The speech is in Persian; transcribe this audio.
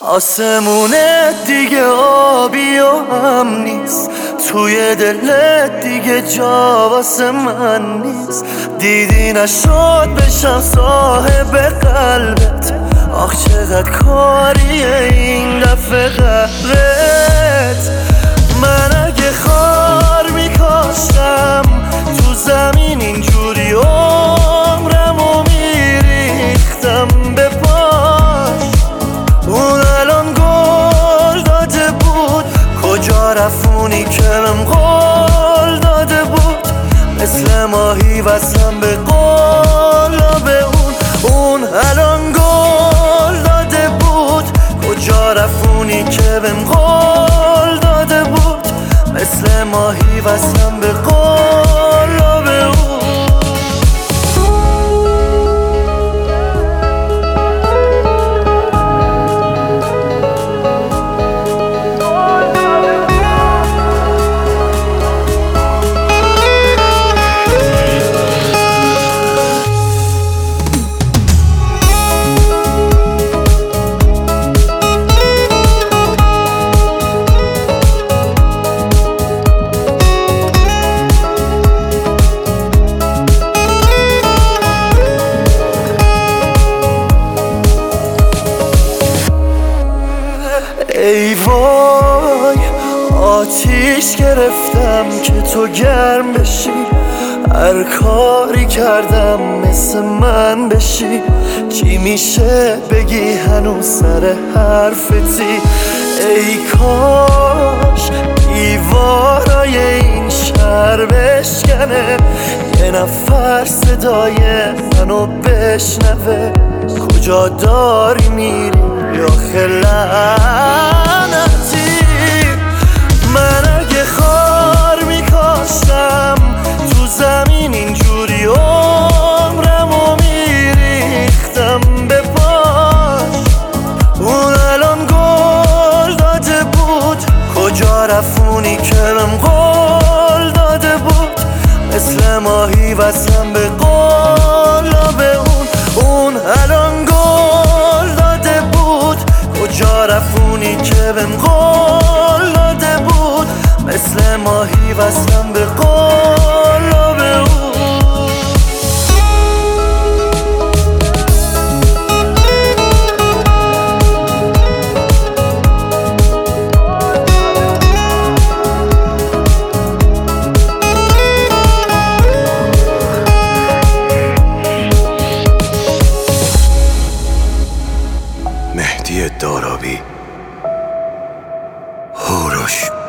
آسمونه دیگه آبی و هم نیست، توی دلت دیگه جا واسه من نیست. دیدی نشد بشم صاحب قلبت، آخ چقدر کاریه این دفعه قهرت. من اگه خار میکاشتم تو زمین اینجوری عمرمو میریختم به پاش. اون الان گل داده بود، کجا رفونی که بهم قول داده بود. مثل ماهی وصلم به قلاب اون الان گل داده بود. کجا رفونی که بهم قول داده بود. مثل ماهی وصلم به قلاب اون. ای وای آتیش گرفتم که تو گرم بشی، هر کاری کردم مثل من بشی. چی میشه بگی هنوز سر حرفتی؟ ای کاش دیوارای این شهر بشکنه، یه نفر صدای منو بشنوه. کجا داری میری یا خلعنتی؟ من اگه خار میکاشتم تو زمین اینجوری عمرمو میریختم به پاش. اون الان گل داده بود، کجا رفونی که بهم قول داده بود. مثل ماهی وصلم به قلاب اون الان گل داده بود. کجا رفونی که بهم قول داده بود. مثل ماهی وصلم به قلاب اون. مهدی دارابی، هوروش.